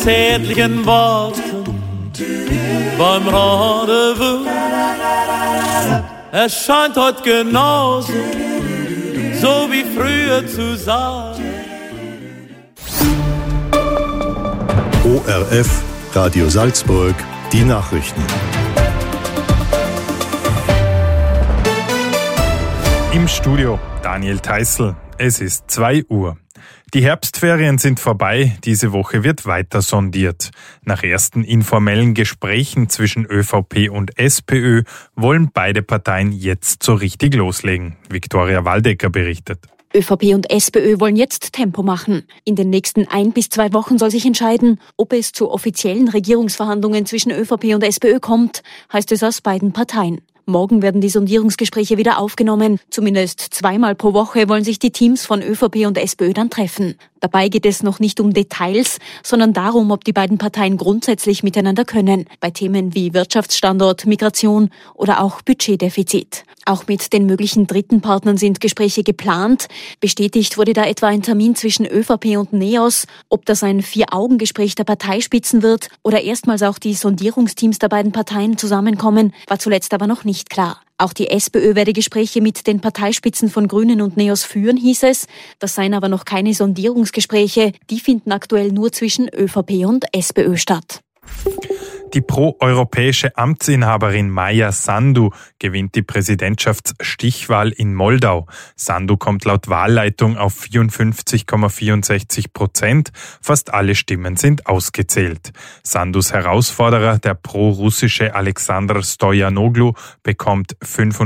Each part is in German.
zärtlichen Worten beim Rendezvous. Es scheint heute genauso, so wie früher zu sein. ORF, Radio Salzburg, die Nachrichten. Im Studio Daniel Theißl. Es ist 2 Uhr. Die Herbstferien sind vorbei, diese Woche wird weiter sondiert. Nach ersten informellen Gesprächen zwischen ÖVP und SPÖ wollen beide Parteien jetzt so richtig loslegen. Viktoria Waldecker berichtet. ÖVP und SPÖ wollen jetzt Tempo machen. In den nächsten 1 bis 2 Wochen soll sich entscheiden, ob es zu offiziellen Regierungsverhandlungen zwischen ÖVP und SPÖ kommt, heißt es aus beiden Parteien. Morgen werden die Sondierungsgespräche wieder aufgenommen. Zumindest 2-mal pro Woche wollen sich die Teams von ÖVP und SPÖ dann treffen. Dabei geht es noch nicht um Details, sondern darum, ob die beiden Parteien grundsätzlich miteinander können. Bei Themen wie Wirtschaftsstandort, Migration oder auch Budgetdefizit. Auch mit den möglichen dritten Partnern sind Gespräche geplant. Bestätigt wurde da etwa ein Termin zwischen ÖVP und NEOS. Ob das ein 4-Augen-Gespräch der Parteispitzen wird oder erstmals auch die Sondierungsteams der beiden Parteien zusammenkommen, war zuletzt aber noch nicht klar. Auch die SPÖ werde Gespräche mit den Parteispitzen von Grünen und NEOS führen, hieß es. Das seien aber noch keine Sondierungsgespräche. Die finden aktuell nur zwischen ÖVP und SPÖ statt. Die pro-europäische Amtsinhaberin Maja Sandu gewinnt die Präsidentschaftsstichwahl in Moldau. Sandu kommt laut Wahlleitung auf 54,64%. Fast alle Stimmen sind ausgezählt. Sandus Herausforderer, der pro-russische Alexander Stoyanoglu, bekommt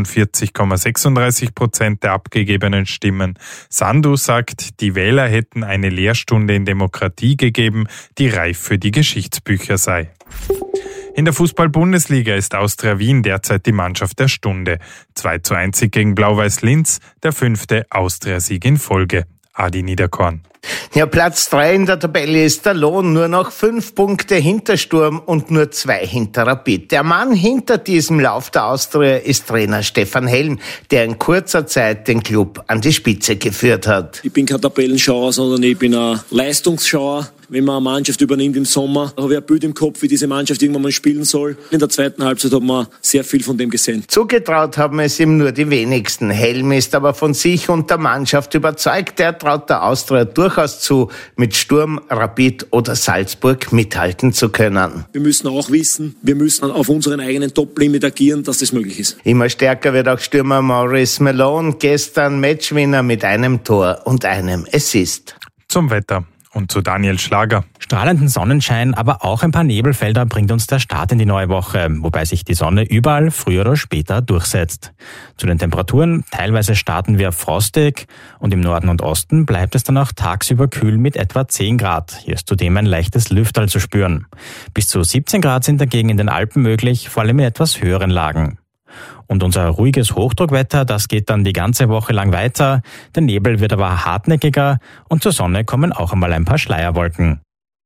45,36% der abgegebenen Stimmen. Sandu sagt, die Wähler hätten eine Lehrstunde in Demokratie gegeben, die reif für die Geschichtsbücher sei. In der Fußball-Bundesliga ist Austria Wien derzeit die Mannschaft der Stunde. 2:1 gegen Blau-Weiß Linz, der 5. Austria-Sieg in Folge. Adi Niederkorn. Ja, Platz 3 in der Tabelle ist der Lohn, nur noch 5 Punkte hinter Sturm und nur 2 hinter Rapid. Der Mann hinter diesem Lauf der Austria ist Trainer Stefan Helm, der in kurzer Zeit den Klub an die Spitze geführt hat. Ich bin kein Tabellenschauer, sondern ich bin ein Leistungsschauer. Wenn man eine Mannschaft übernimmt im Sommer, habe ich ein Bild im Kopf, wie diese Mannschaft irgendwann mal spielen soll. In der zweiten Halbzeit hat man sehr viel von dem gesehen. Zugetraut haben es ihm nur die wenigsten. Helm ist aber von sich und der Mannschaft überzeugt. Er traut der Austria durchaus zu, mit Sturm, Rapid oder Salzburg mithalten zu können. Wir müssen auch wissen, wir müssen auf unseren eigenen Top-Limit agieren, dass das möglich ist. Immer stärker wird auch Stürmer Maurice Malone, gestern Matchwinner mit einem Tor und einem Assist. Zum Wetter. Und zu Daniel Schlager. Strahlenden Sonnenschein, aber auch ein paar Nebelfelder bringt uns der Start in die neue Woche, wobei sich die Sonne überall früher oder später durchsetzt. Zu den Temperaturen, teilweise starten wir frostig und im Norden und Osten bleibt es dann auch tagsüber kühl mit etwa 10 Grad. Hier ist zudem ein leichtes Lüfterl zu spüren. Bis zu 17 Grad sind dagegen in den Alpen möglich, vor allem in etwas höheren Lagen. Und unser ruhiges Hochdruckwetter, das geht dann die ganze Woche lang weiter. Der Nebel wird aber hartnäckiger und zur Sonne kommen auch einmal ein paar Schleierwolken.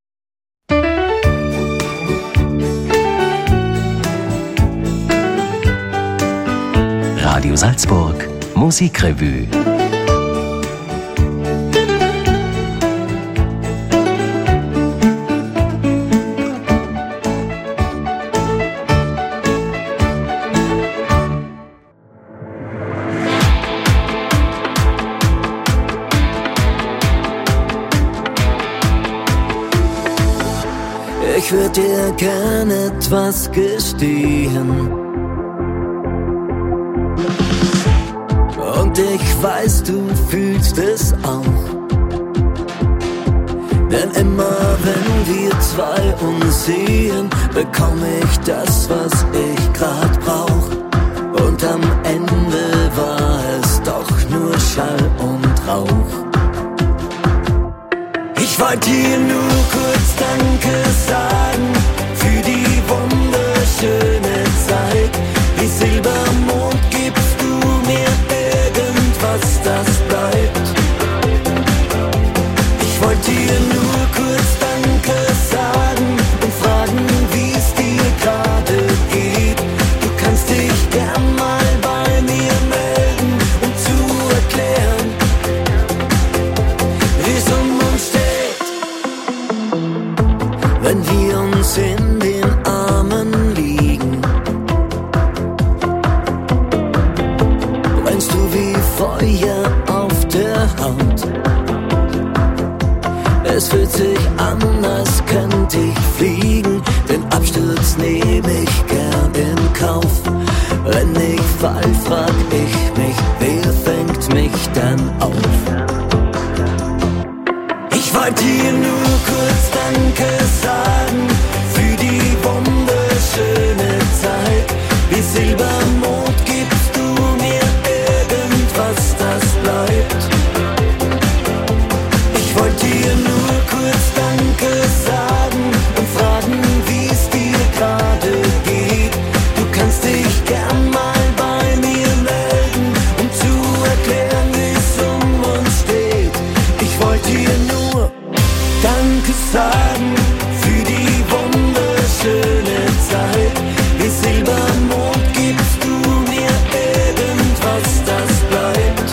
Radio Salzburg Musikrevue. Ich würde dir gern etwas gestehen. Und ich weiß, du fühlst es auch. Denn immer wenn wir zwei uns sehen, bekomme ich das, was ich grad brauch. Und am Ende war es doch nur Schall und Rauch. Ich wollte dir nur kurz Danke sagen für die wunderschöne Zeit. Wie Silbermond gibst du mir irgendwas, das bleibt. Ich wollte dir nur kurz Danke sagen und fragen, wie es dir gerade geht. uns in den Armen liegen. Brennst du wie Feuer auf der Haut. Es fühlt sich an, als könnte ich fliegen. Den Absturz nehme ich gern in Kauf. Wenn ich fall, frag ich mich, wer fängt mich dann auf? Ich wollte dir nur kurz Danke sagen für die wunderschöne Zeit. Wie Silbermond gibst du mir irgendwas, das bleibt. Ich wollte dir nur kurz Danke sagen und fragen, wie es dir gerade geht. Du kannst dich gern mal bei mir melden, um zu erklären, wie es um uns steht. Ich wollte dir nur Danke sagen für die wunderschöne Zeit. Wie Silbermond gibst du mir irgendwas, das bleibt.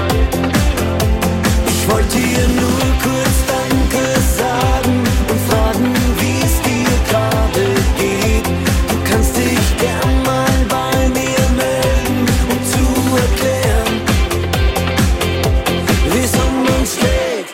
Ich wollte dir nur kurz Danke sagen und fragen, wie es dir gerade geht. Du kannst dich gern mal bei mir melden, um zu erklären, wie es um uns steht.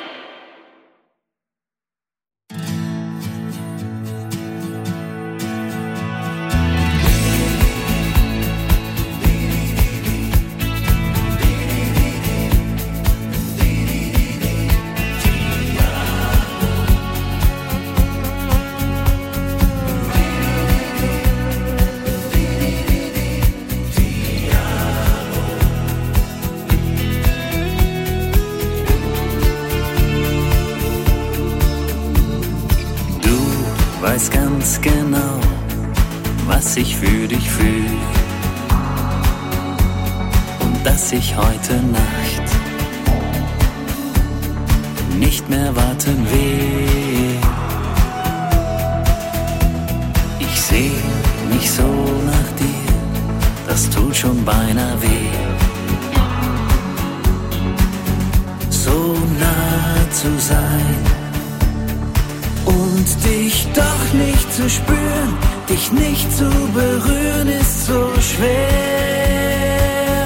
Weiß ganz genau, was ich für dich fühl, und dass ich heute Nacht nicht mehr warten will. Ich seh mich so nach dir, das tut schon beinahe weh. So nah zu sein und dich doch nicht zu spüren, dich nicht zu berühren, ist so schwer.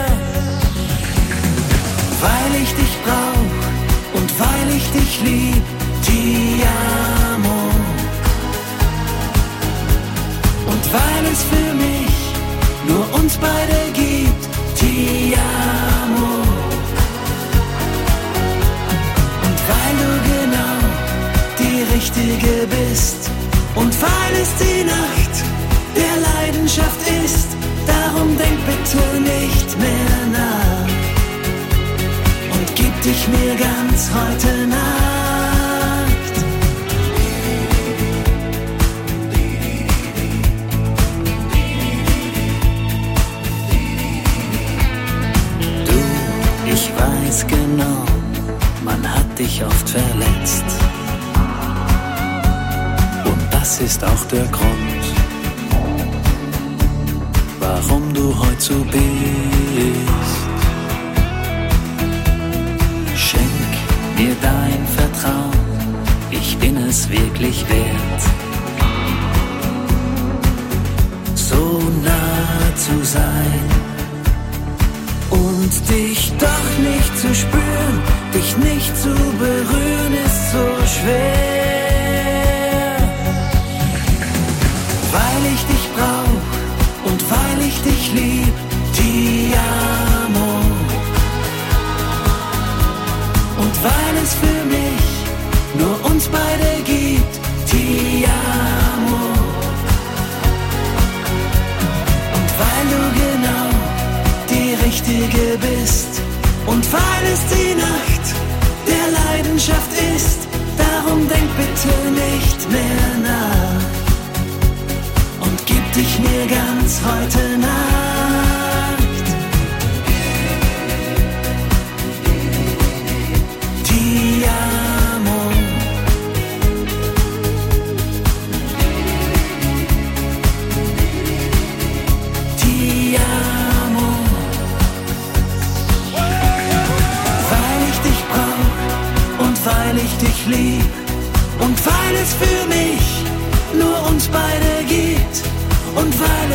Weil ich dich brauch und weil ich dich lieb, ti amo. Und weil es für mich nur uns beide gibt, ti amo. Und weil du genau die Richtige bist und weil es die Nacht der Leidenschaft ist, darum denk bitte nicht mehr nach und gib dich mir ganz heute Nacht. Du, ich weiß genau, man hat dich oft verletzt. Das ist auch der Grund, warum du heute so bist. Schenk mir dein Vertrauen, ich bin es wirklich wert. So nah zu sein und dich doch nicht zu spüren, dich nicht zu berühren, ist so schwer. Weil ich dich brauch und weil ich dich lieb, ti amo. Und weil es für mich nur uns beide gibt, ti amo. Und weil du genau die Richtige bist und weil es die Nacht der Leidenschaft ist, darum denk bitte nicht mehr nach. Gib dich mir ganz heute Nacht. Ti amo. Ti amo. Weil ich dich brauch und weil ich dich lieb und weil es für mich nur uns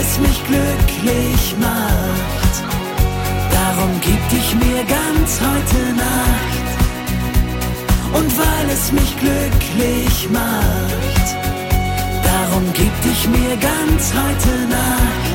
es mich glücklich macht. Darum gib dich mir ganz heute Nacht. Und weil es mich glücklich macht, darum gib dich mir ganz heute Nacht.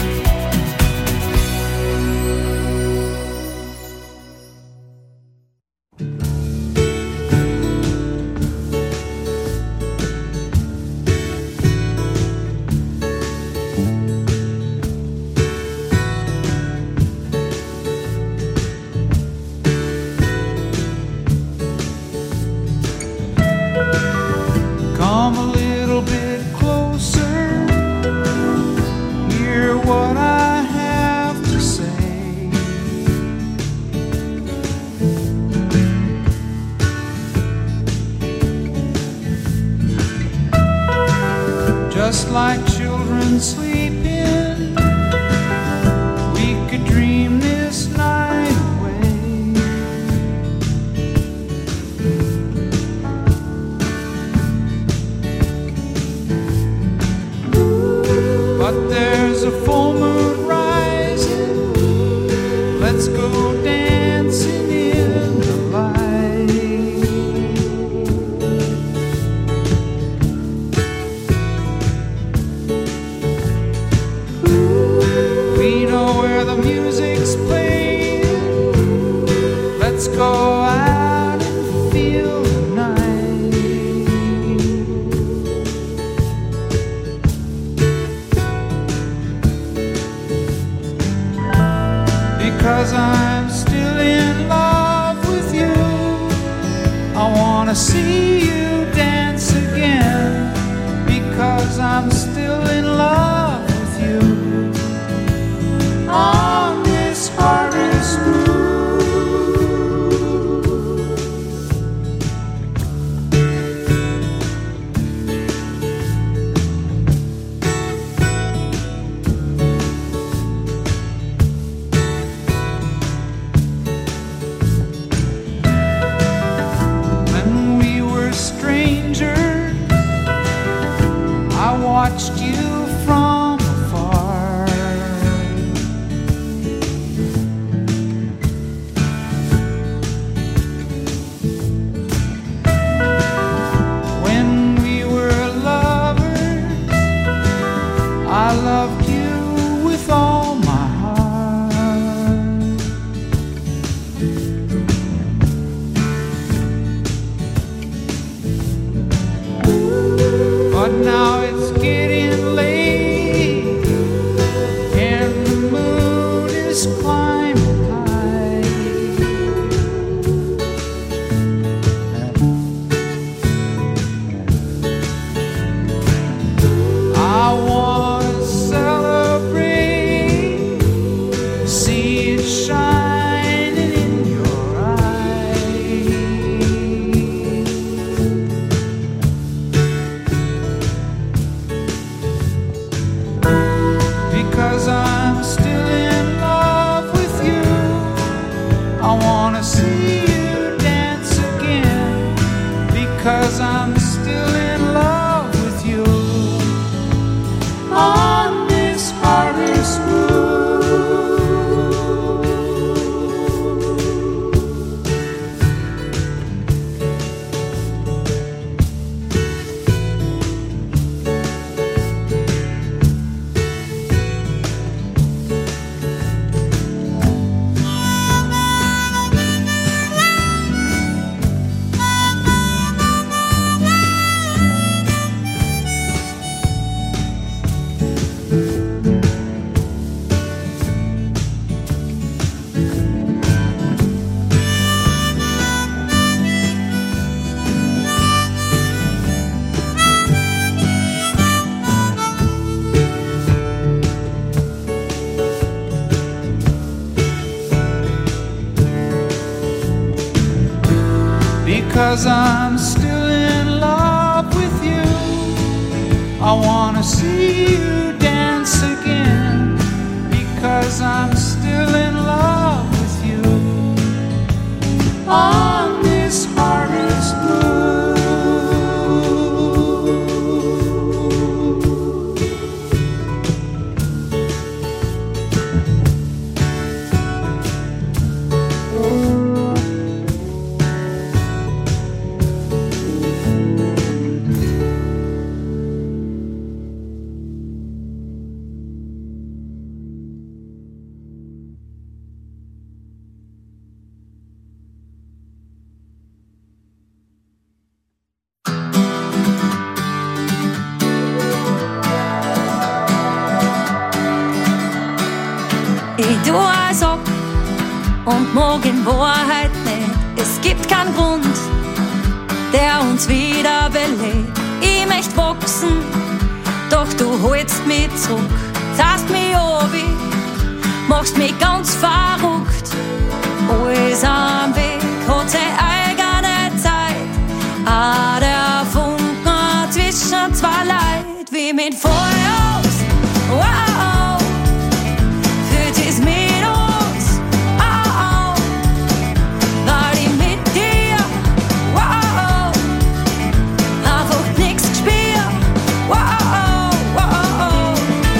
Just like children sleeping, we could dream this night away. But there's a full moon rising, let's go dancing in the light. The music's playing, let's go out and feel the night. Because I'm still in love with you, I wanna see you dance again. Because I'm still in love with you. On this hardest move. When we were strangers, I watched you from afar. I loved you with all my heart. But now it's getting late, and the moon is climbing high. I want because I'm still in love with you. I wanna see you dance again. Because I'm still in love with you. On this hardest move. Because I'm still in love with you. I wanna see you dance again. Because I'm still in love with you. On this hardest move. und mag in Wahrheit nicht. Es gibt keinen Grund, der uns wieder belebt. Ich möcht wachsen, doch du holst mich zurück. Zahst mich obi, machst mich ganz verrückt. Alles am Weg hat seine eigene Zeit. Ah, der Funken zwischen zwei Leid, wie mit Feuer aus. Wow, fühlt es mit uns. Oh, weil ich mit dir. Wow, einfach nix gespürt. Wow, wow.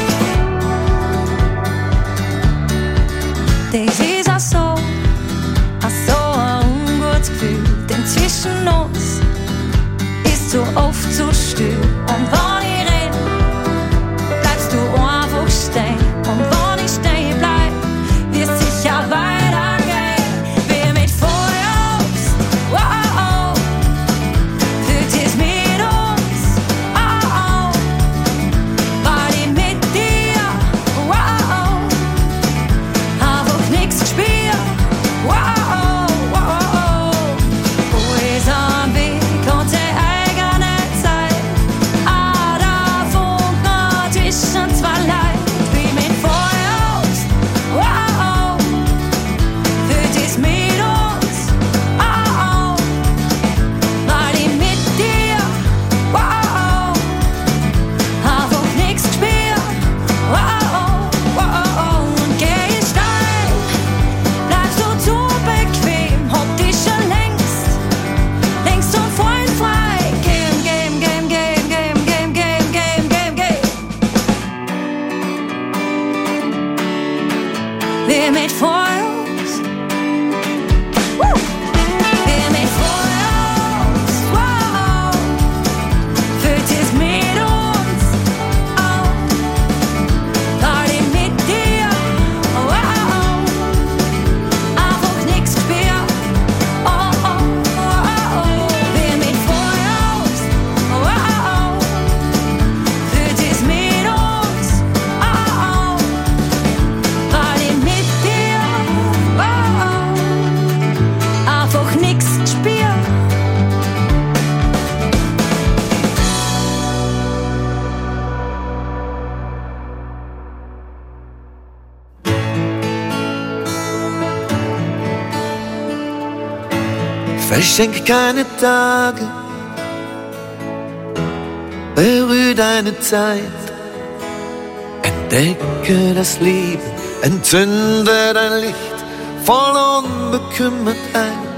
Das ist auch so ein ungutes Gefühl, denn zwischen uns ist so oft so still. Und wenn ich renn, bleibst du einfach stehen. Und wenn ich stehen bleib, wirst sicher weitergehen. Wie mit Feuer aus, wow, fühlt es mit uns, oh, weil ich mit dir, wow, einfach nix gespürt, wow, wow. Alles am Weg und seine eigene Zeit. Ah, der Funken zwischen zwei Leid, wie mit Feuer aus, wow, fühlt es mit uns, oh, weil ich mit dir, wow, einfach nix gespürt, wow, wow. Und geh ich steil, bleibst du zu bequem, hab dich schon längst zum Freund frei. Game, game, game, game, game, game, game, game, game, game. Wir mit Feuer aus. Woo! Wir mit Feuer aus. Wow. Fühlt es mit uns. Oh. Weil ich mit dir. Wow. Einfach nix gespürt. Oh, oh, oh, oh. Wir mit Feuer aus. Wow. Fühlt es mit uns. Oh, oh. Weil ich mit dir. Wow. Einfach nix gespürt. Verschenk keine Tage, berühr deine Zeit, entdecke das Leben, entzünde dein Licht voll Unbekümmertheit.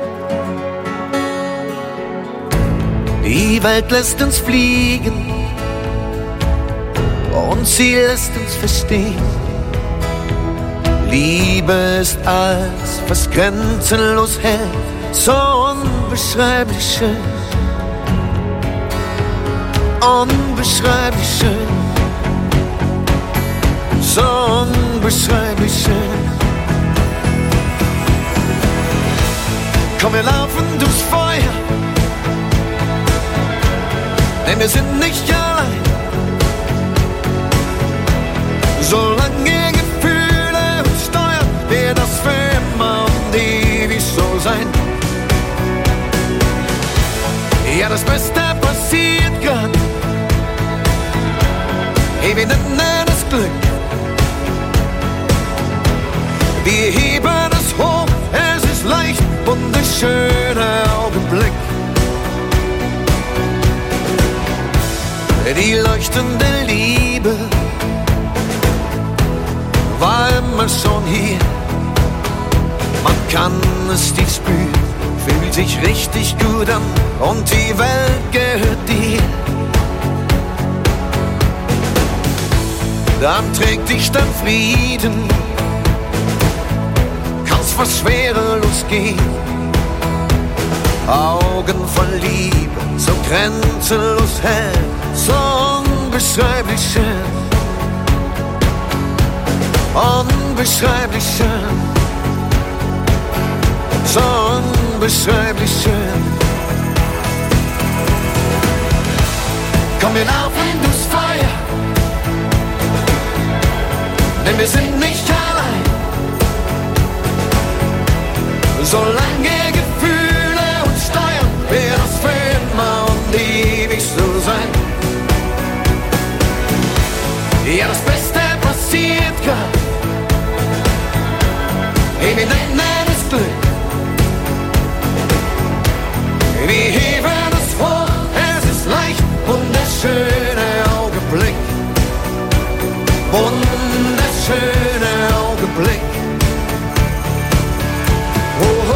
Die Welt lässt uns fliegen und sie lässt uns verstehen. Liebe ist alles, was grenzenlos hält, so unbeschreiblich schön, unbeschreiblich schön, so unbeschreiblich schön. Komm, wir laufen durchs Feuer, denn wir sind nicht allein. Solange Gefühle uns steuern, wird das für immer und ewig so sein. Ja, das Beste passiert grad. Hey, wir nennen es Glück. Wir heben es hoch, es ist leicht und ein schöner Augenblick. Die leuchtende Liebe war immer schon hier. Man kann es tief spüren, fühlt sich richtig gut an und die Welt gehört dir. Dann trägt dich dein Frieden, kannst fast schwerelos gehen. Augen voll Liebe, so grenzenlos hell, so unbeschreiblich schön, unbeschreiblich schön, so unbeschreiblich schön. Komm, wir laufen durchs Feuer, denn wir sind nicht allein. Solange Gefühle uns steuern, wird das für immer und ewig so sein. Ja, das Beste passiert grad. Hey, wir nennen es Glück. Wir heben es vor, es ist leicht, wunderschöner Augenblick. Wunderschöner Augenblick. Oh, oh.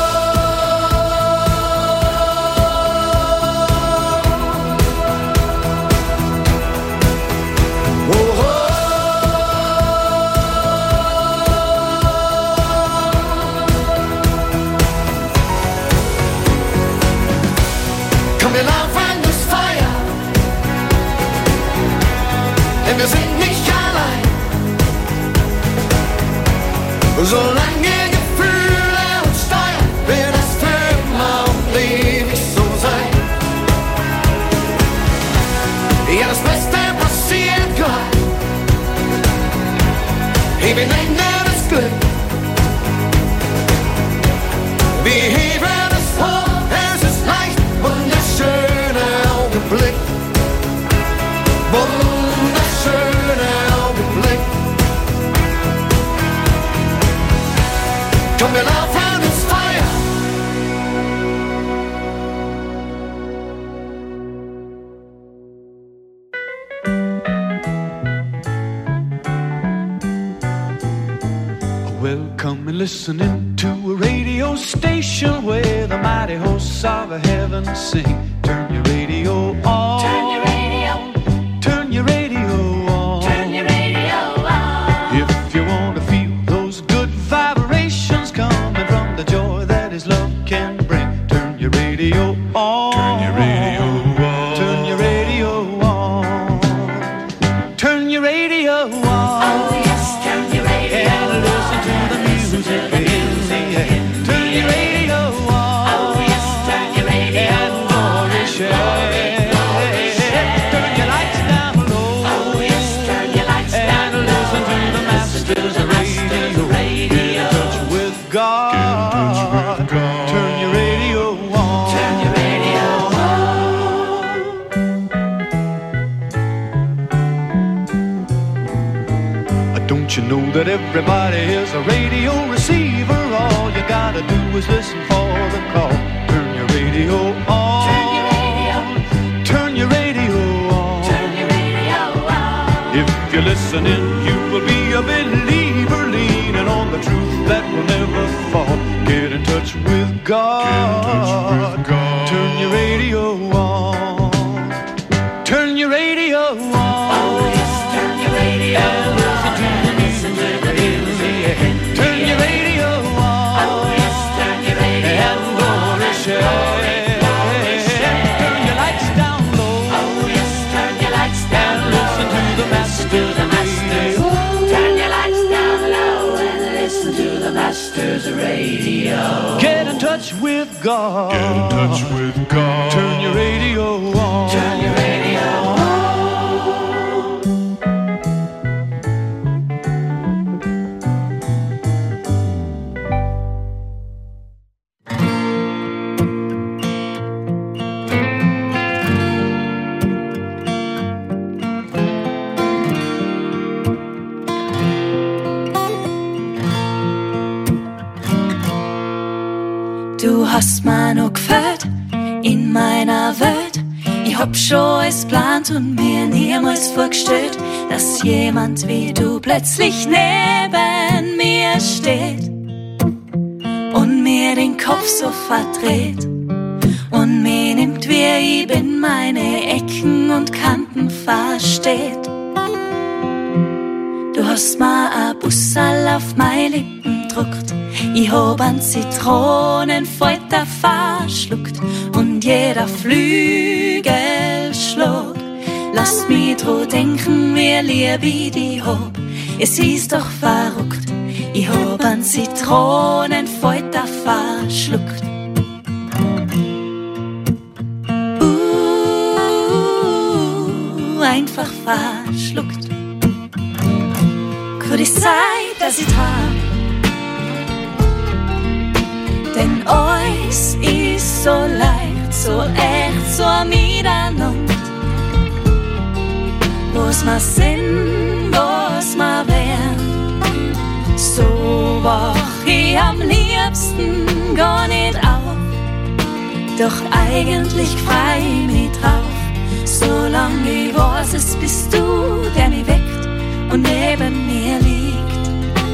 Wir laufen durchs Feuer, denn wir sind nicht allein. Solange Gefühle uns steuern, wird es für immer und ewig so sein. Ja, das Beste passiert grad. Hey, wir nennen das Glück. Wir heben es vor, es ist leicht. Wunderschöner Augenblick. Wunderschöner Augenblick. Komm, wir laufen ins Feuer. Welcome and listening to a radio station where the mighty hosts of heaven sing. Turn your radio on. Turn your radio. Turn your radio on. Turn your radio on. If you want to feel those good vibrations coming from the joy that His love can bring, turn your radio on. Turn your radio on. Turn your radio on. Turn your radio on. Oh yes, turn your radio on. And listen to the music in the air. Turn your radio on. Oh yes, turn your radio on. And glory share. Turn your lights down low. Oh yes, turn your lights down And low. listen to the Master's radio. Get in touch with God. Turn your radio on. Turn your radio Don't you know that everybody is a radio receiver? All you gotta do is listen for the call. Turn your radio on. Turn your radio. Turn your radio on. Turn your radio on. If you're listening, you will be a believer, leaning on the truth that will never fall. Get in touch with God. Turn your radio on. Turn your radio on. Oh yes, turn your radio on. And listen to the music in the air. Turn your radio on. Oh yes, turn your radio And glory share. Turn your lights down low. Oh yes, turn your lights down And low. listen to the Master's radio. Turn your lights down low and listen to the Master's radio. Get in touch with God. Get in touch with God. Turn your radio on. Turn your radio on. Du hast mir noch gefällt in meiner Welt. Ich hab schon alles geplant und mir niemals vorgestellt, dass jemand wie du plötzlich neben mir steht und mir den Kopf so verdreht und mir nimmt, wie ich bin, meine Ecken und Kanten versteht. Du hast mir ein Bussal auf meine Lippen druckt, ich hab an Zitronenfalter verschluckt und jeder Flügelschlag lass mich dran denken, wie lieb ich dich hab. Es ist doch verrückt, ich hab an Zitronenfalter verschluckt. Einfach verschluckt. Könnte es sein, dass ich trag Denn alles ist so leicht, so echt, so miteinander. Was wir sind, was wir wären, so wach ich am liebsten gar nicht auf. Doch eigentlich freu ich mich drauf. Solange ich weiß, es bist du, der mich weckt und neben mir liegt.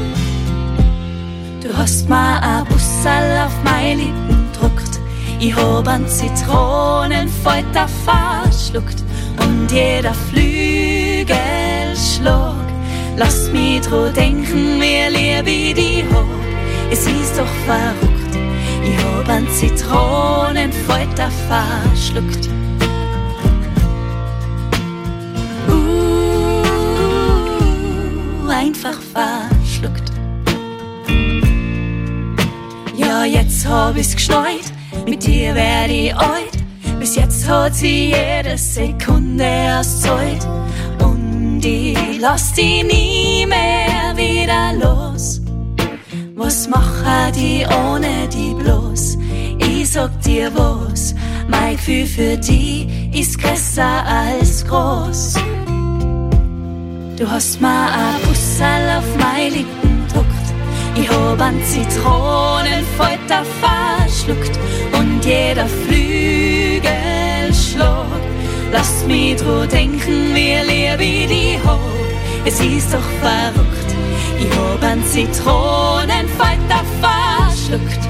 Du hast mir ein Bussel auf meine Lippen druckt. Ich hab einen Zitronenfalter verschluckt. Und jeder Flügelschlag lasst mich dran denken, wie lieb ich dich hab. Es ist doch verrückt, ich hab einen Zitronenfalter verschluckt. Einfach verschluckt. Ja, jetzt hab ich's geschnallt, mit dir werd ich alt. Bis jetzt hat sie jede Sekunde auszahlt. Und ich lass die nie mehr wieder los. Was mache die ohne die bloß? Ich sag dir was, mein Gefühl für die ist größer als groß. Du hast mir ein Bussel auf meine Lippen druckt. Ich hab einen Zitronenfalter verschluckt. Und jeder Flügelschlag lasst mich dran denken, wie lieb ich dich hab. Es ist doch verrückt, ich hab einen Zitronenfalter verschluckt.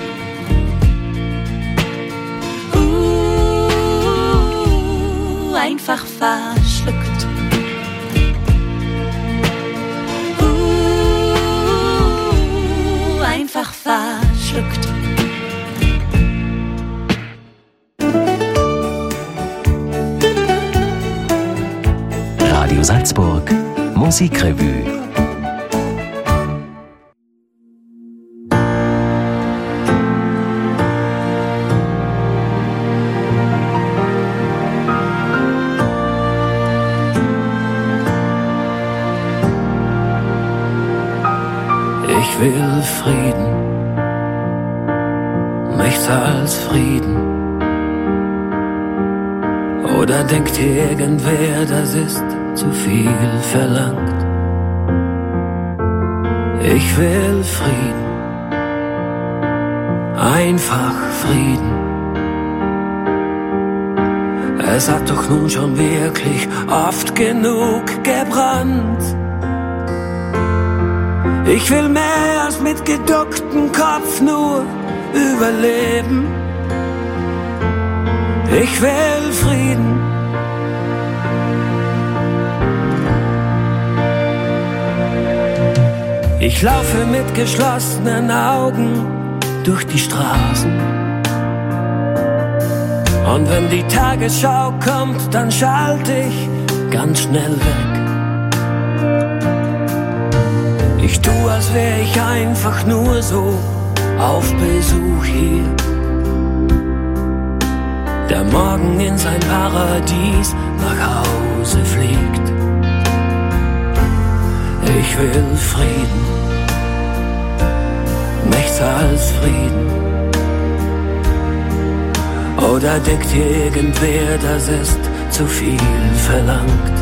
Einfach verschluckt. Einfach verschluckt. Radio Salzburg Musikrevue. Ich will Frieden, nichts als Frieden. Oder denkt irgendwer, das ist zu viel verlangt? Ich will Frieden, einfach Frieden. Es hat doch nun schon wirklich oft genug gebrannt. Ich will mehr als mit geducktem Kopf nur überleben. Ich will Frieden. Ich laufe mit geschlossenen Augen durch die Straßen. Und wenn die Tagesschau kommt, dann schalte ich ganz schnell weg. Ich tu, als wär ich einfach nur so auf Besuch hier. Der morgen in sein Paradies nach Hause fliegt. Ich will Frieden, nichts als Frieden. Oder denkt irgendwer, das ist zu viel verlangt?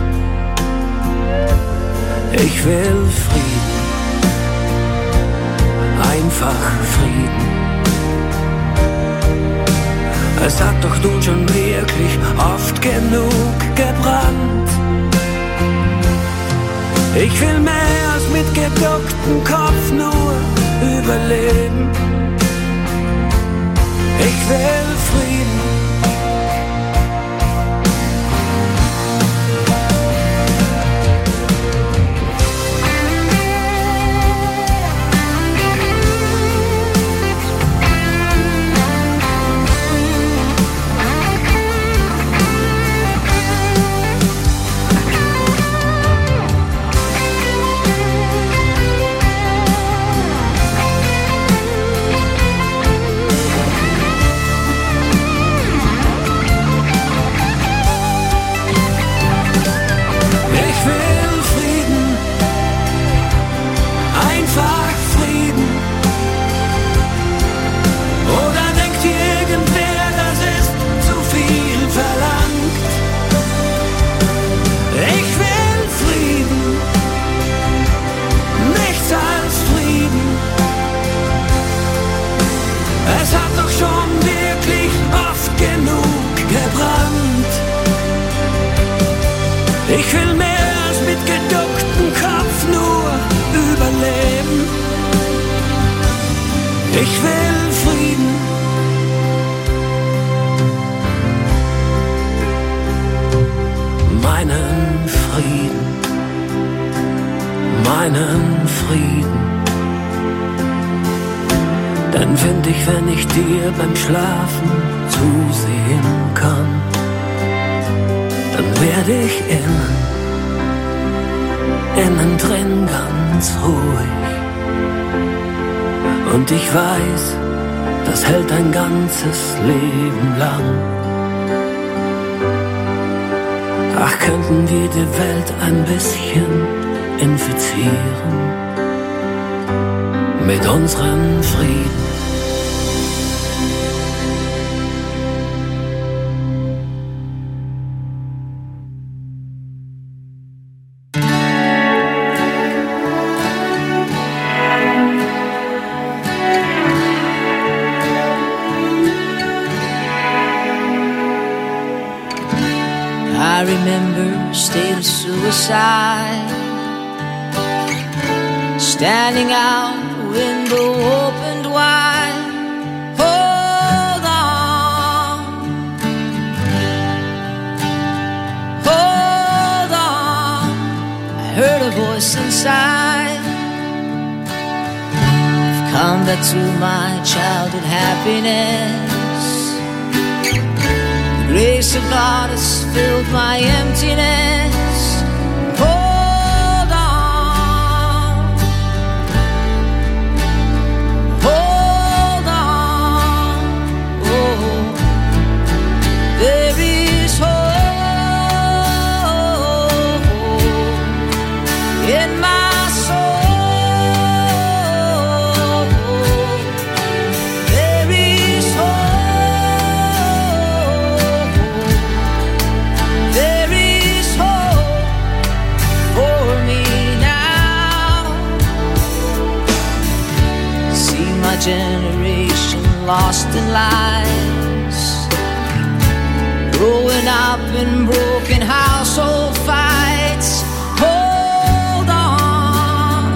Ich will Frieden, einfach Frieden. Es hat doch nun schon wirklich oft genug gebrannt. Ich will mehr als mit geducktem Kopf nur überleben. Ich will Frieden. Ich will mehr als mit geducktem Kopf nur überleben. Ich will Frieden. Meinen Frieden. Meinen Frieden. Dann find ich, wenn ich dir beim Schlafen zusehen kann, dann werde ich innen drin ganz ruhig. Und ich weiß, das hält ein ganzes Leben lang. Ach, könnten wir die Welt ein bisschen infizieren mit unserem Frieden. I remember a state of suicide, standing out, window opened wide. Hold on, hold on. I heard a voice inside. I've come back to my childhood happiness. The grace of God has filled my emptiness. Hold on, hold on. Oh, there is hope in my soul. There is hope. There is hope for me now. See my generation lost in lies, growing up in broken household fights. Hold on,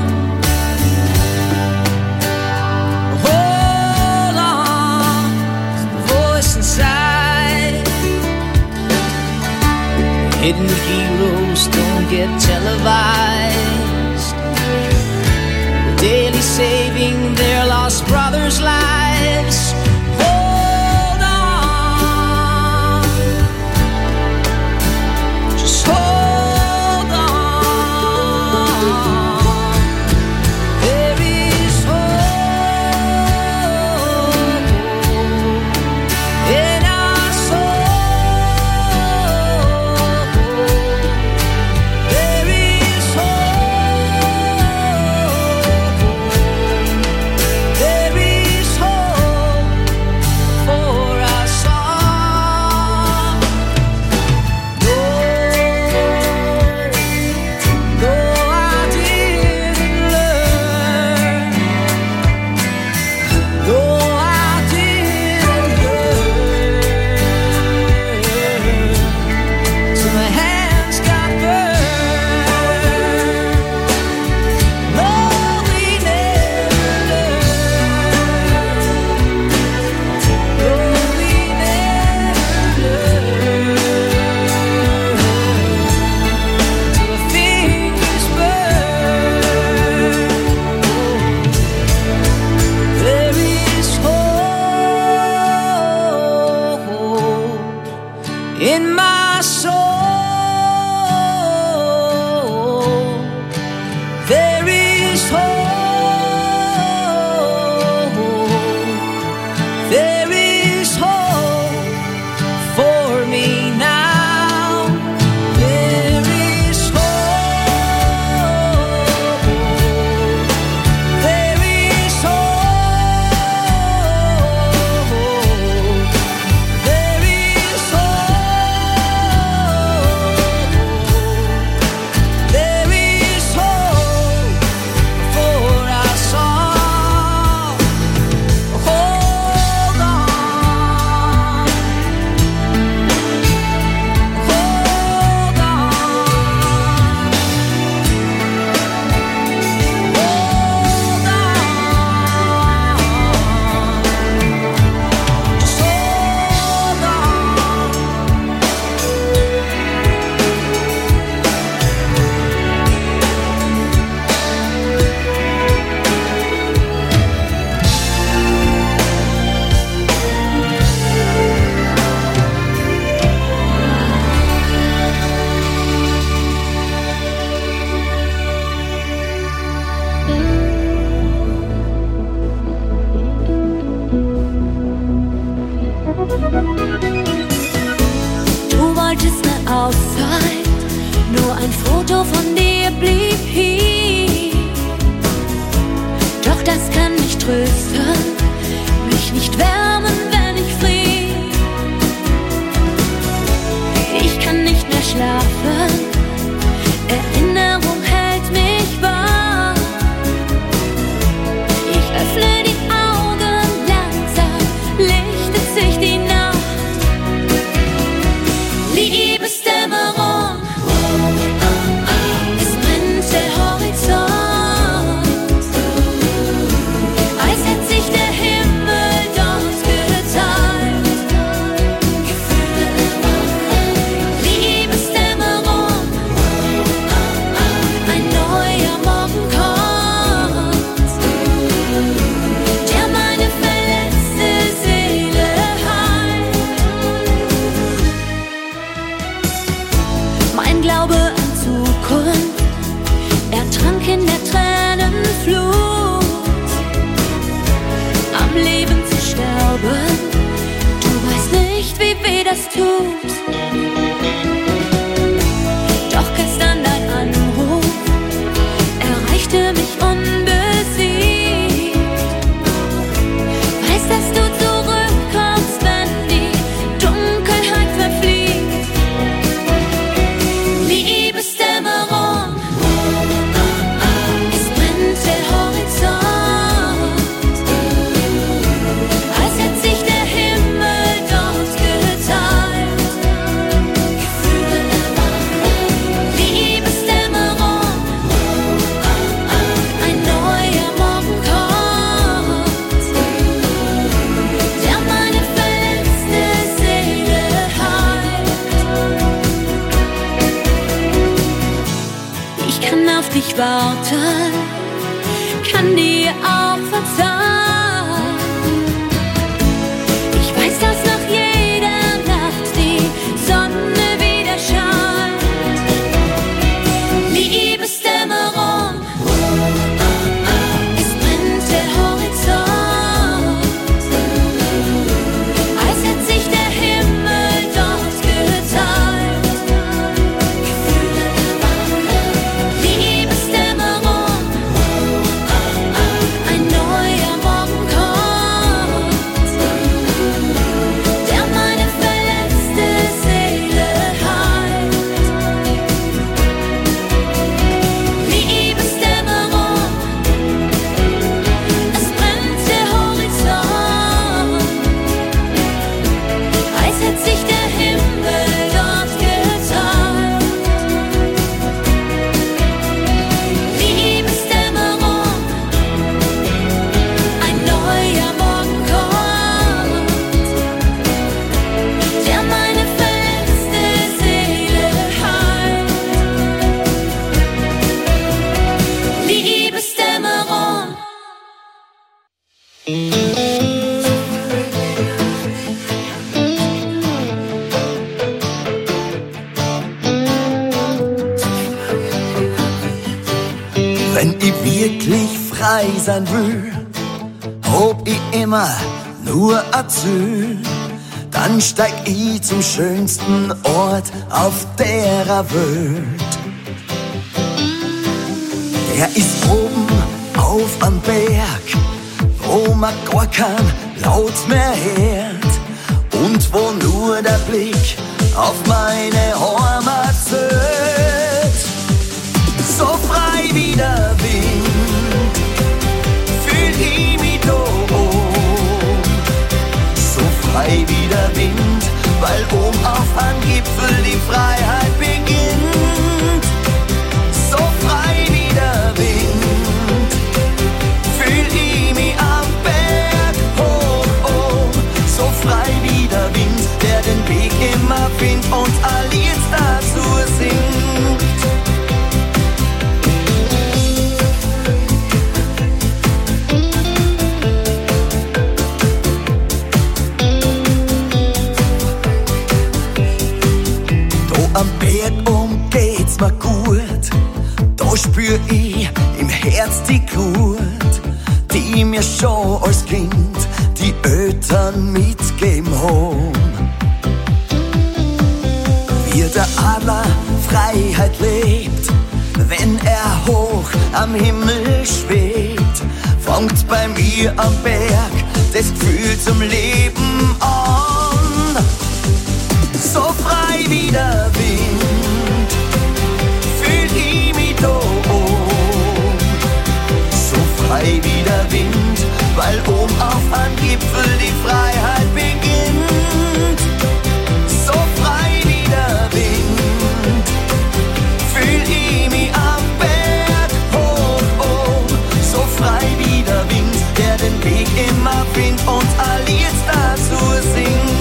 hold on. The voice inside. Hidden heroes don't get televised, daily saving their lost brothers' lives. Hold on, just hold on. There is hope in our soul. There is hope. There is hope ein Foto von dir blieb hier. Doch das kann mich trösten, mich nicht wärmen, wenn ich friere. Ich kann nicht mehr schlafen, Erinnerung hält mich wach. Ich öffne die Augen langsam, lichtet sich die Nacht. Liebesdämmerung, es brennt der Horizont, als hätte sich der Himmel dort geteilt. Liebesdämmerung, ein neuer Morgen kommt, der meine verletzte Seele heilt. Mein Glaube an Zukunft ertrank in der Tränenflut. Am Leben zu sterben, du weißt nicht, wie weh das tut. Doch gestern dein Anruf erreichte mich unbesiegt. Weiß, dass du zurückkommst, wenn die Dunkelheit verfliegt. Liebesdämmerung, es brennt der Horizont, als hätte sich der Himmel dort geteilt. Liebesdämmerung, ein neuer Morgen kommt, der meine verletzte Seele heilt. Ich kann auf dich warten, kann dir auch verzeihen. Ich weiß, dass nach jeder Nacht die Sonne wieder scheint. Liebesdämmerung, es brennt der Horizont, als hätte sich der Himmel dort geteilt. Liebesdämmerung, ein neuer Morgen kommt, der meine verletzte Seele heilt. Liebesdämmerung, es brennt der Horizont, als hätte sich der Himmel dort geteilt. Liebesdämmerung, ein neuer Morgen kommt, der meine verletzte Seele heilt. Liebesdämmerung. Wenn ich wirklich frei sein will, hab ich immer nur ein Ziel. Dann steig ich zum schönsten Ort auf der Welt. Der ist oben auf am Berg, wo man gar kein Laut mehr hört und wo nur der Blick auf meine Heimat zählt. So frei wie der Wind fühl ich mich da oben. So frei wie der Wind, weil oben auf einem Gipfel die Freiheit beginnt. So frei wie der Wind fühl ich mich am Berg hoch. So frei wie der Wind, der den Weg immer findet und all jetzt dazu singt. Am Berg geht's mir gut, da spür ich im Herz die Glut, die mir schon als Kind die Eltern mitgeben haben. Wie der Adler Freiheit lebt, wenn er hoch am Himmel schwebt, fängt bei mir am Berg das Gefühl zum Leben an. So frei wie der Wind fühl ich mich da oben. So frei wie der Wind, weil oben auf einem Gipfel die Freiheit beginnt. So frei wie der Wind fühl ich mich am Berg hoch oben. So frei wie der Wind, der den Weg immer findet und all jetzt dazu singt.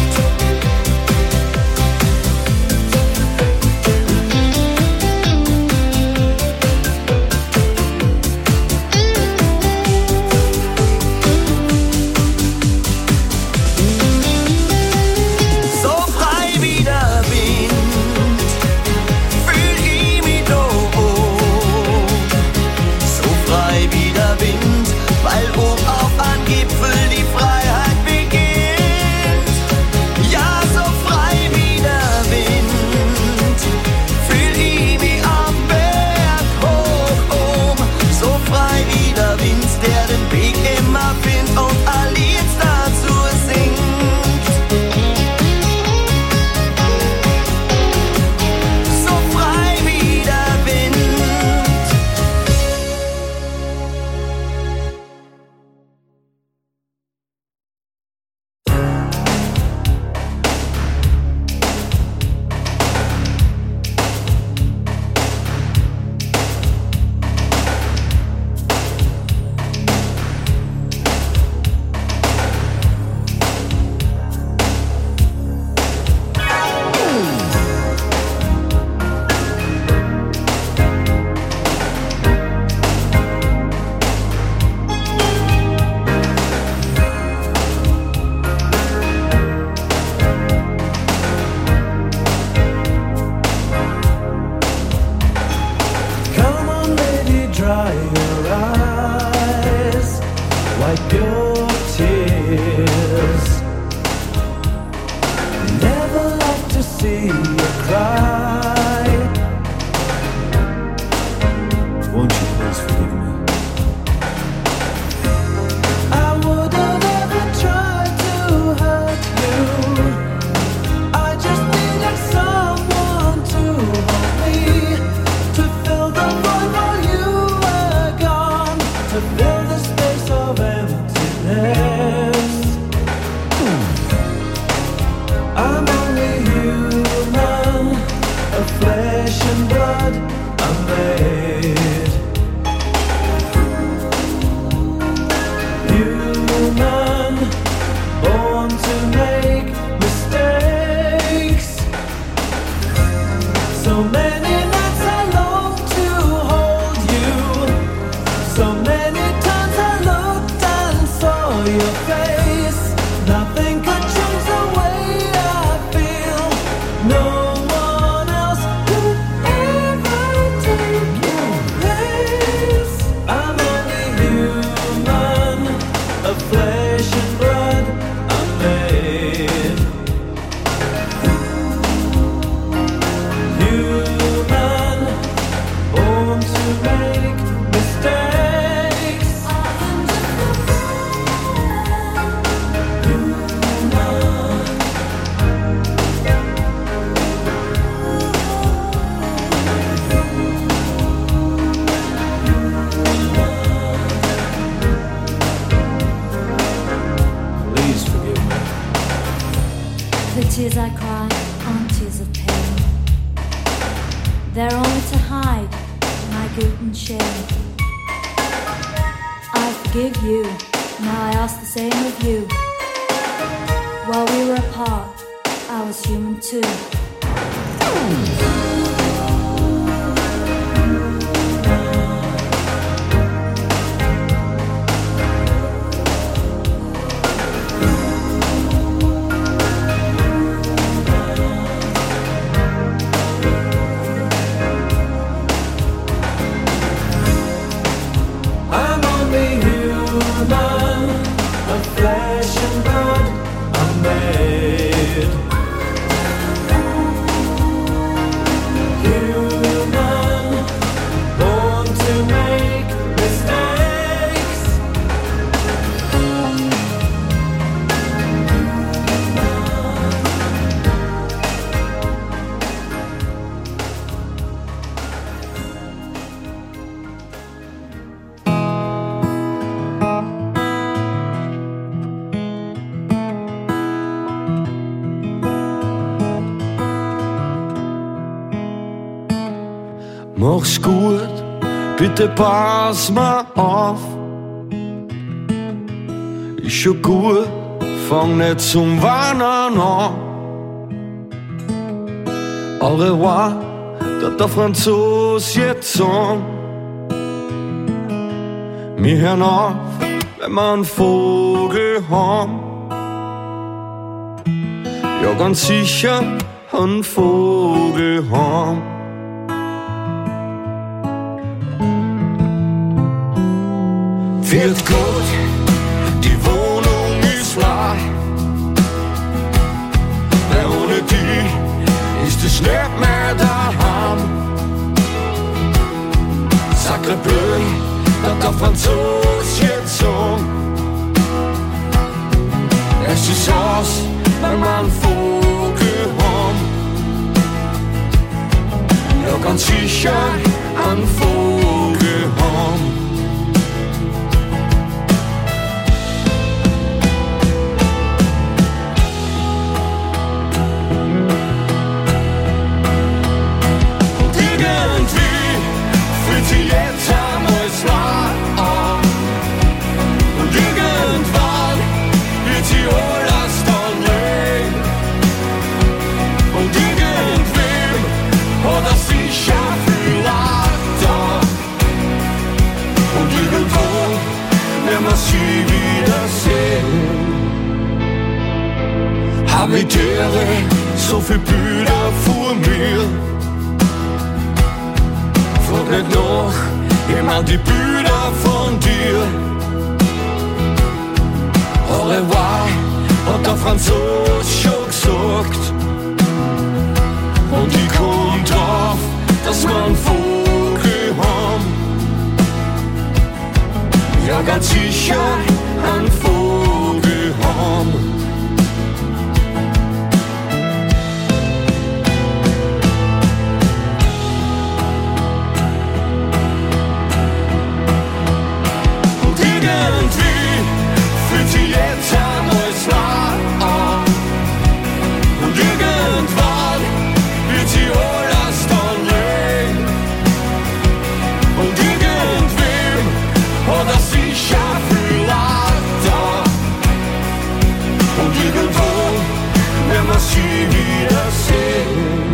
tears I cry aren't tears of pain. They're only to hide my guilt and shame. I forgive you, now I ask the same of you. While we were apart, I was human too. Mach's gut, bitte pass mal auf. Ist schon gut, fang nicht zum Weinen an. Au revoir, der Franzos jetzt sagen. Wir hören auf, wenn wir einen Vogel haben. Ja, ganz sicher einen Vogel haben. Wird gut, die Wohnung ist leer. Weil ohne die ist es nicht mehr daheim. Sacre bleu, der Franzos jetzt sagen. Es ist aus, wenn wir einen Vogel haben. Ja, ganz sicher einen Vogel haben. Jetzt haben wir's wahr an. Und irgendwann wird sie alles dann leben. Und irgendwem hat er sicher viel Leid da. Und irgendwo werden wir sie wiedersehen. Habitäre, so viel Bilder vor mir. Frag nicht nach, ich mein die Bilder von dir. Au revoir, hat der Franzos schon gesagt. Und ich komm drauf, dass wir einen Vogel haben. Ja, ganz sicher einen Vogel haben. Jetzt haben wir's wahr an. Und irgendwann wird sie alles dann leben. Und irgendwem hat er sicher viel Leid da. Und irgendwo werden wir sie wiedersehen.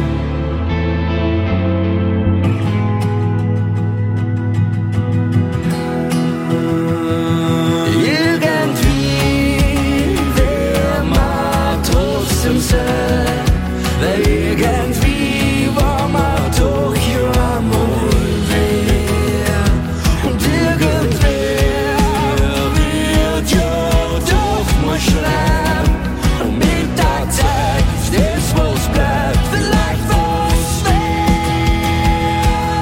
Weil irgendwie war man doch ja einmal wer. Und irgendwer wird ja doch mal schreiben. Und mit der Zeit ist das, was bleibt, vielleicht was wert.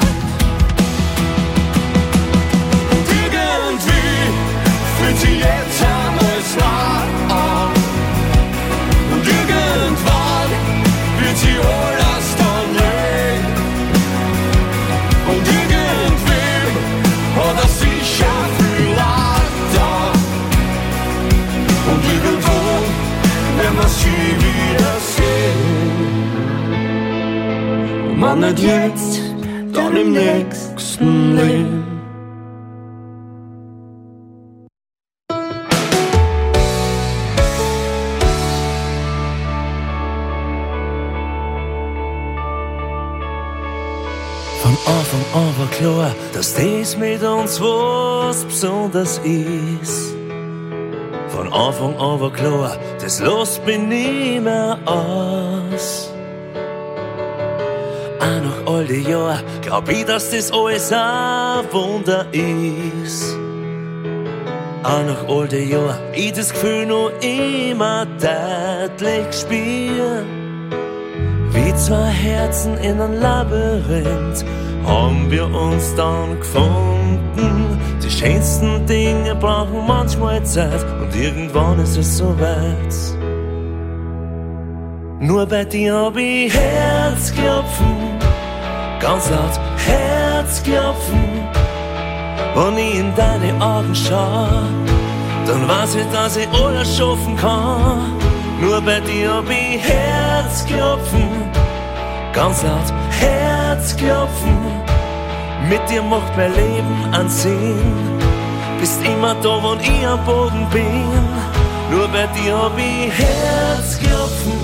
Und irgendwie fühlt sich jetzt einmal wahr an. Und irgendwann wird sie alles dann leben. Und irgendwem hat er sicher viel Leid da. Und irgendwo werden wir sie wiedersehen. Und man nicht jetzt, dann im nächsten Leben. Anfang an war klar, dass das mit uns was Besonderes ist. Von Anfang an war klar, das lässt mich nie mehr aus. Auch nach all die Jahren glaub ich, dass das alles ein Wunder ist. Auch nach all die Jahren ich das Gefühl noch immer deutlich spür. Wie zwei Herzen in einem Labyrinth haben wir uns dann gefunden. Die schönsten Dinge brauchen manchmal Zeit und irgendwann ist es soweit. Nur bei dir hab ich Herzklopfen, ganz laut Herzklopfen. Wenn ich in deine Augen schau, dann weiß ich, dass ich alles schaffen kann. Nur bei dir hab ich Herzklopfen, ganz laut Herzklopfen. Mit dir macht mein Leben einen Sinn. Bist immer da, wenn ich am Boden bin. Nur bei dir hab ich Herzklopfen.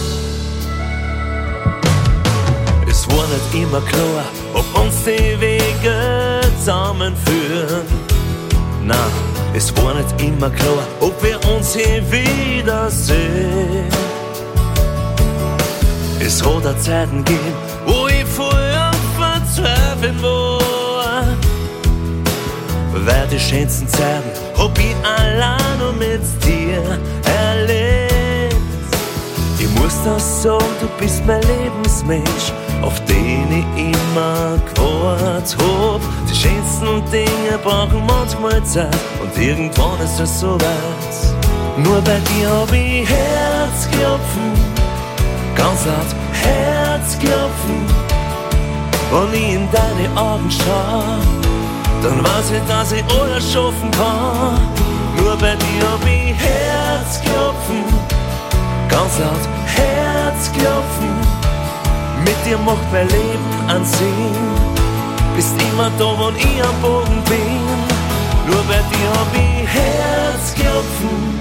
Es war nicht immer klar, ob uns die Wege zusammenführen. Nein, es war nicht immer klar, ob wir uns hier wiedersehen. Es hat auch Zeiten gegeben, wo ich voll am Verzweifeln war. Weil die schönsten Zeiten hab ich allein und mit dir erlebt. Ich muss das sagen, du bist mein Lebensmensch, auf den ich immer gewartet hab. Die schönsten Dinge brauchen manchmal Zeit und irgendwann ist es soweit. Nur bei dir hab ich Herzklopfen, ganz laut Herzklopfen. Wenn ich in deine Augen schau, dann weiß ich, dass ich alles schaffen kann. Nur bei dir hab ich Herzklopfen, ganz laut Herzklopfen. Mit dir macht mein Leben einen Sinn. Bist immer da, wenn ich am Boden bin. Nur bei dir hab ich Herzklopfen.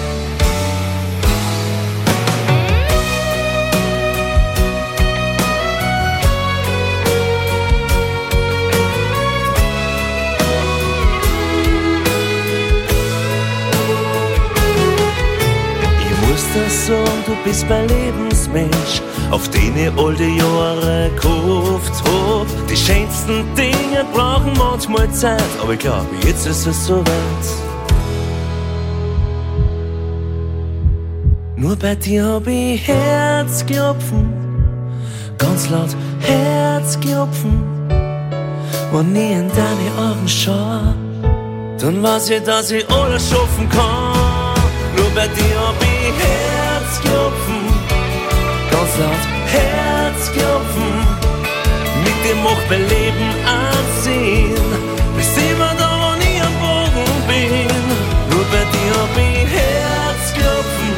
Sagen, du bist mein Lebensmensch, auf den ich all die Jahre gehofft hab. Die schönsten Dinge brauchen manchmal Zeit, aber ich glaub, jetzt ist es soweit. Nur bei dir hab ich Herzklopfen, ganz laut Herzklopfen. Wenn ich in deine Augen schau, dann weiß ich, dass ich alles schaffen kann. Nur bei dir hab ich Herzklopfen, ganz laut Herzklopfen. Mit dir macht mein Leben einen Sinn. Bist immer da, wenn ich am Boden bin. Nur bei dir hab ich Herzklopfen.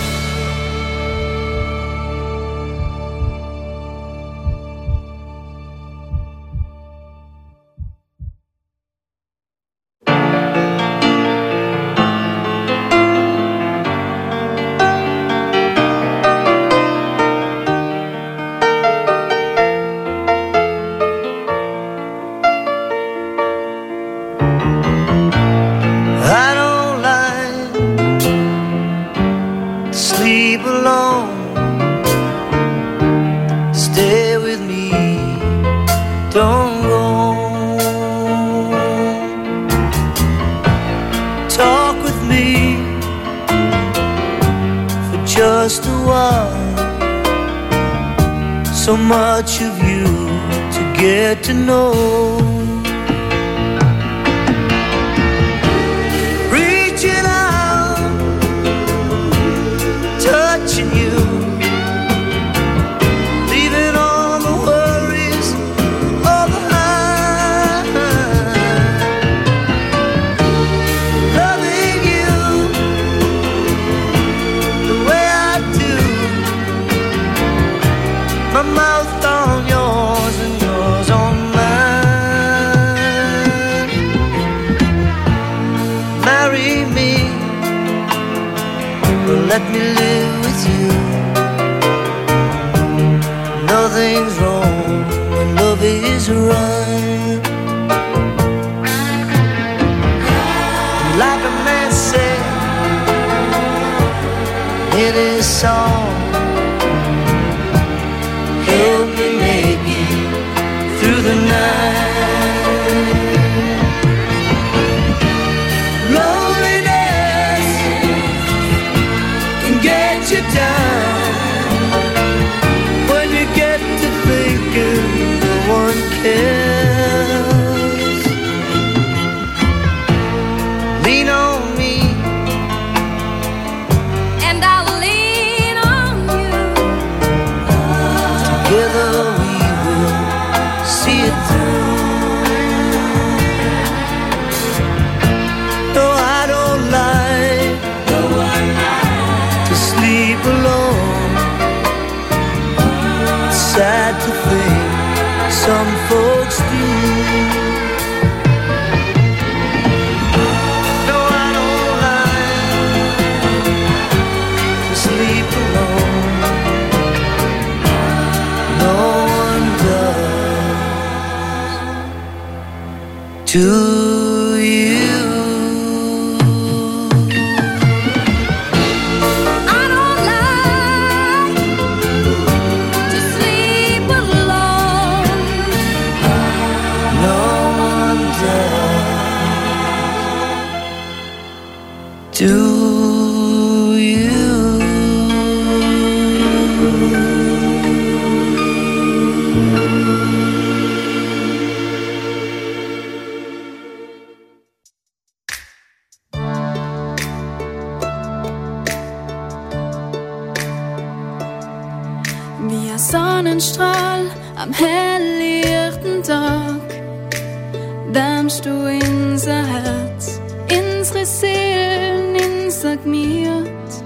So much of you to get to know. Reaching out, touching you, leaving all the worries all behind. Loving you the way I do. My mouth on yours and yours on mine. Marry me, or let me live with you. Nothing's wrong when love is right. Like a man said in his song, help me make it through the night. Loneliness can get you down when you get to thinking no one cares. Lean on me and I'll lean on you. Together we will see it through. No, I don't like to sleep alone. It's sad to think some folks do. No, I don't like to sleep alone. No one does. To you. Do you? Wie ein Sonnenstrahl am helllichten Tag wärmst du unser Herz, unsere Seelen insagmiert.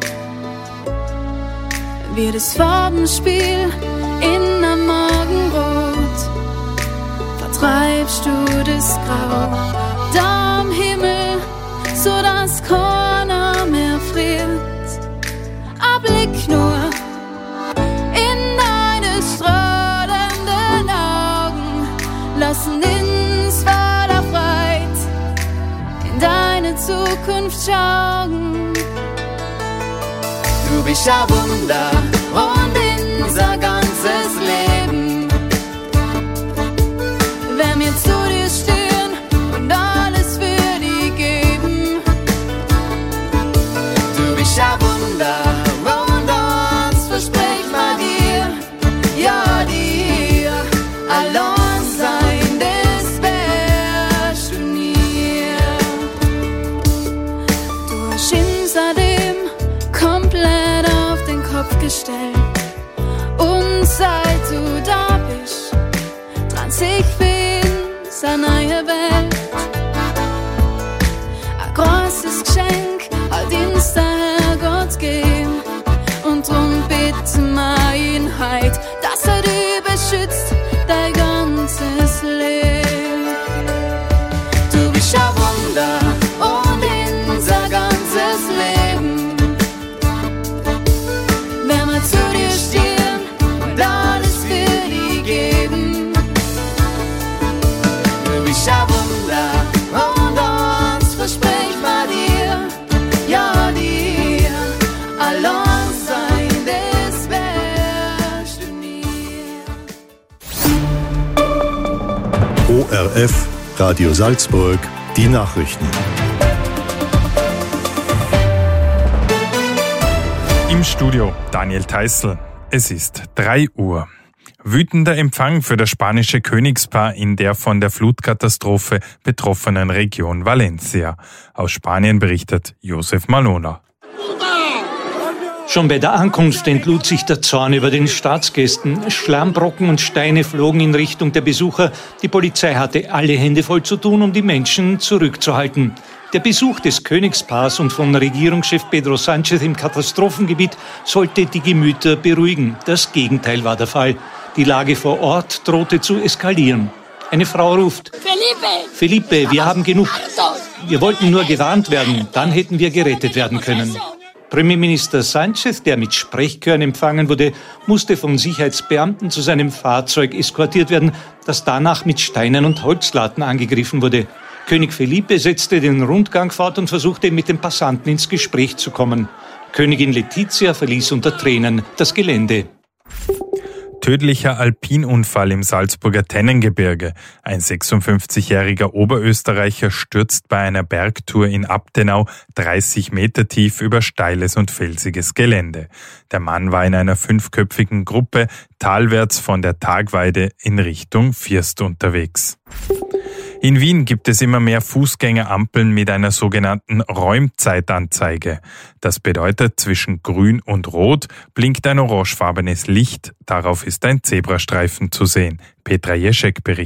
Wie das Farbenspiel in einem Morgenrot vertreibst du das Grau da am Himmel, so dass keiner mehr friert. Ein Blick nur in deine strahlenden Augen lassen uns voller Freude in deine Zukunft schauen. Du bist ein Wunder und unser ganzes Leben. Wenn wir zu dir stehen und alles für dich geben. Du bist ein Wunder und uns versprech mal dir, ja dir, allein sein, das wärst du nie. Du hast außerdem komplett auf den Kopf gestellt. Und seit du da bist, dran sich für uns eine neue Welt. Ein großes Geschenk hat uns der Herrgott gegeben. Und drum bitten wir ihn heut, dass dich beschützt dein ganzes Leben. Du bist ein Wunder und unser ganzes Leben. Wenn wir zu dir stehen und alles für dich geben. Du bist ein Wunder und uns versprech mal dir, ja dir, allein sein, das wärst du nie. ORF Radio Salzburg, die Nachrichten. Im Studio Daniel Theißl. Es ist 3 Uhr. Wütender Empfang für das spanische Königspaar in der von der Flutkatastrophe betroffenen Region Valencia. Aus Spanien berichtet Josef Malona. Schon bei der Ankunft entlud sich der Zorn über den Staatsgästen. Schlammbrocken und Steine flogen in Richtung der Besucher. Die Polizei hatte alle Hände voll zu tun, um die Menschen zurückzuhalten. Der Besuch des Königspaars und von Regierungschef Pedro Sanchez im Katastrophengebiet sollte die Gemüter beruhigen. Das Gegenteil war der Fall. Die Lage vor Ort drohte zu eskalieren. Eine Frau ruft: Felipe, wir haben genug. Wir wollten nur gewarnt werden, dann hätten wir gerettet werden können. Premierminister Sanchez, der mit Sprechchören empfangen wurde, musste von Sicherheitsbeamten zu seinem Fahrzeug eskortiert werden, das danach mit Steinen und Holzlatten angegriffen wurde. König Felipe setzte den Rundgang fort und versuchte, mit den Passanten ins Gespräch zu kommen. Königin Letizia verließ unter Tränen das Gelände. Tödlicher Alpinunfall im Salzburger Tennengebirge. Ein 56-jähriger Oberösterreicher stürzt bei einer Bergtour in Abtenau 30 Meter tief über steiles und felsiges Gelände. Der Mann war in einer 5-köpfigen Gruppe talwärts von der Tagweide in Richtung Vierst unterwegs. In Wien gibt es immer mehr Fußgängerampeln mit einer sogenannten Räumzeitanzeige. Das bedeutet, zwischen Grün und Rot blinkt ein orangefarbenes Licht. Darauf ist ein Zebrastreifen zu sehen. Petra Jeschek berichtet.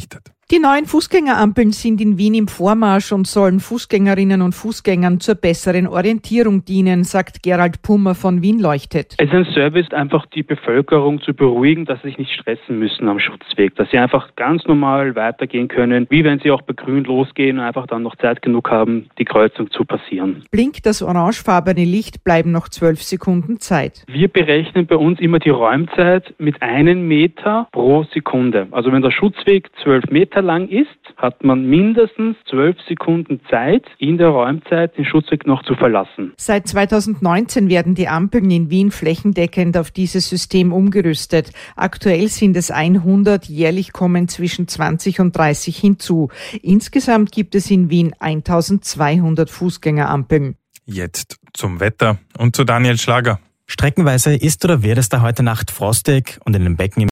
Die neuen Fußgängerampeln sind in Wien im Vormarsch und sollen Fußgängerinnen und Fußgängern zur besseren Orientierung dienen, sagt Gerald Pummer von Wien Leuchtet. Es ist ein Service, einfach die Bevölkerung zu beruhigen, dass sie sich nicht stressen müssen am Schutzweg, dass sie einfach ganz normal weitergehen können, wie wenn sie auch bei Grün losgehen und einfach dann noch Zeit genug haben, die Kreuzung zu passieren. Blinkt das orangefarbene Licht, bleiben noch 12 Sekunden Zeit. Wir berechnen bei uns immer die Räumzeit mit 1 Meter pro Sekunde. Also wenn der Schutzweg 12 Meter lang ist, hat man mindestens 12 Sekunden Zeit, in der Räumzeit den Schutzweg noch zu verlassen. Seit 2019 werden die Ampeln in Wien flächendeckend auf dieses System umgerüstet. Aktuell sind es 100, jährlich kommen zwischen 20 und 30 hinzu. Insgesamt gibt es in Wien 1200 Fußgängerampeln. Jetzt zum Wetter und zu Daniel Schlager. Streckenweise ist oder wird es da heute Nacht frostig und in den Becken im